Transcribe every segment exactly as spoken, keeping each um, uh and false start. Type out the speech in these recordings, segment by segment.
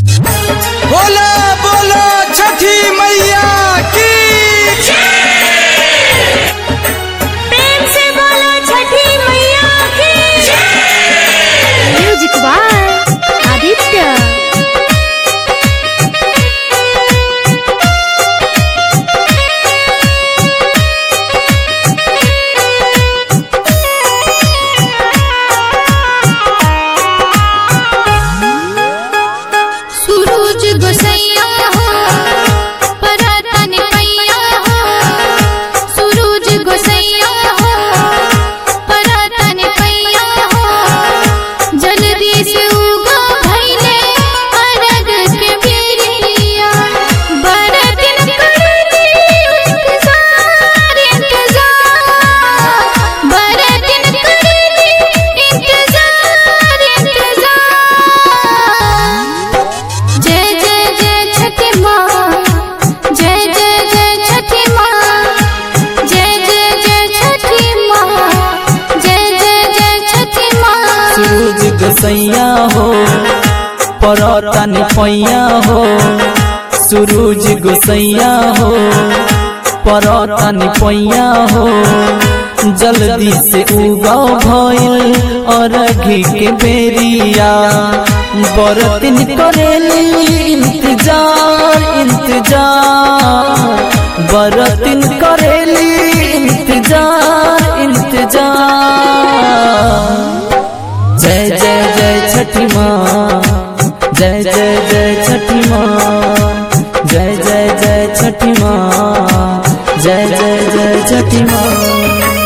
बोला बोला छठी मैया की प्रेम से बोलो छठी मैया की। Music by Aditya. गोसैया हो परतानी पैया हो सूरज गोसैया हो परतानी पैया हो जल्दी से उगा भइल अरघी के बेरिया बरतिन करेली इंतजार इंतजार बरतिन करेली इंतजार इंतजार। जय जय जय छठी माँ जय जय जय छठी माँ जय जय जय छठी माँ जय जय जय छठी माँ।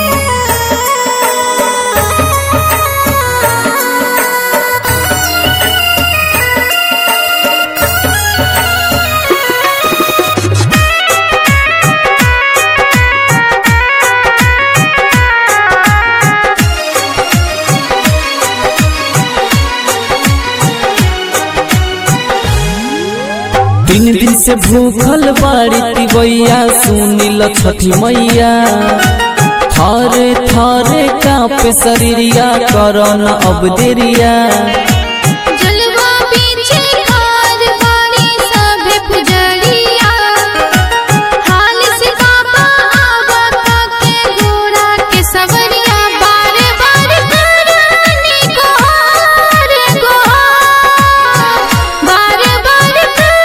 तीन दिन से भूखल बाड़ी तिवैया सुनिल छठी मैया थारे थारे कांपे शरीरिया करन अब देरिया। जलवा पीछे खार बाड़ी सभे पुजरिया हाल से काबा आवा के गोरा के सवरिया बारे बारे करनी गोहार गोहार बारे बारे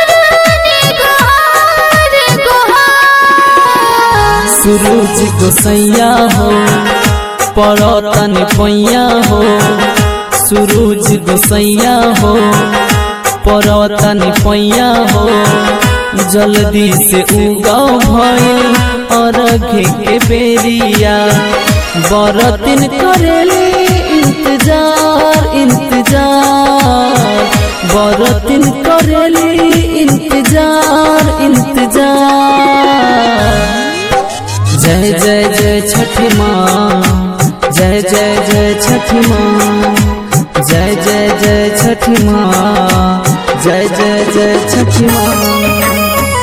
सूरज गोसैया हो परतानी पैया हो सूरज गोसैया हो परतानी पैया हो जल्दी से उगा भइल अरघी के बेरिया बरतिन करेली इंतजार इंतजार बरतिन करेली इंतजार इंतजार। जय जय जय छठी माँ जय जय जय छठी माँ जय जय जय छठी माँ जय जय जय छठी माँ।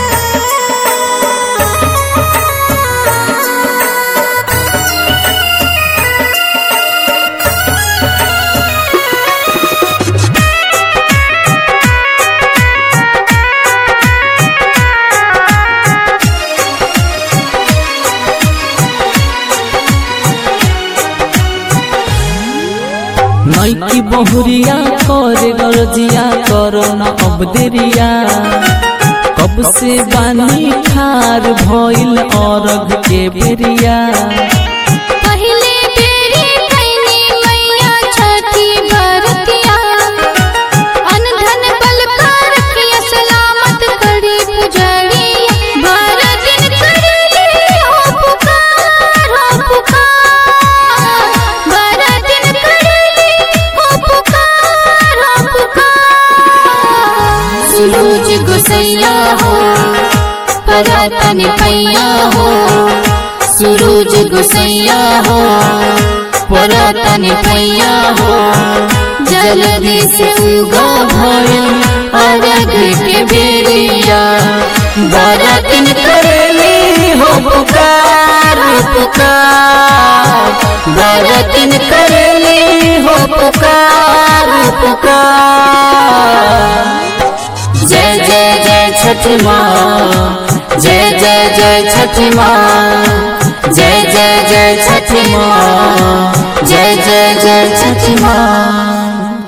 नैकी बहुरिया करे गरजिया करो न अब देरिया कब से बानी खार भइल अरघ के बेरिया। पहले बेरी कैनी मैया छठी बरतिया अनधन बलका रखिया सलामत करी पुजरिया बरतिन करेली हो पुकार हो पुकार बरतिन करेली हो पुकार हो पुकार। सूरज गोसैया हो परतानी पैया हो सूरज गोसैया हो परतानी पैया हो जल्दी से उगा भइल अरघ के बेरिया बरतिन करेली हो पुकार पुकार बरतिन करेली हो पुकार पुकार। छठी माँ, जय जय जय छठी माँ, जय जय जय छठी माँ।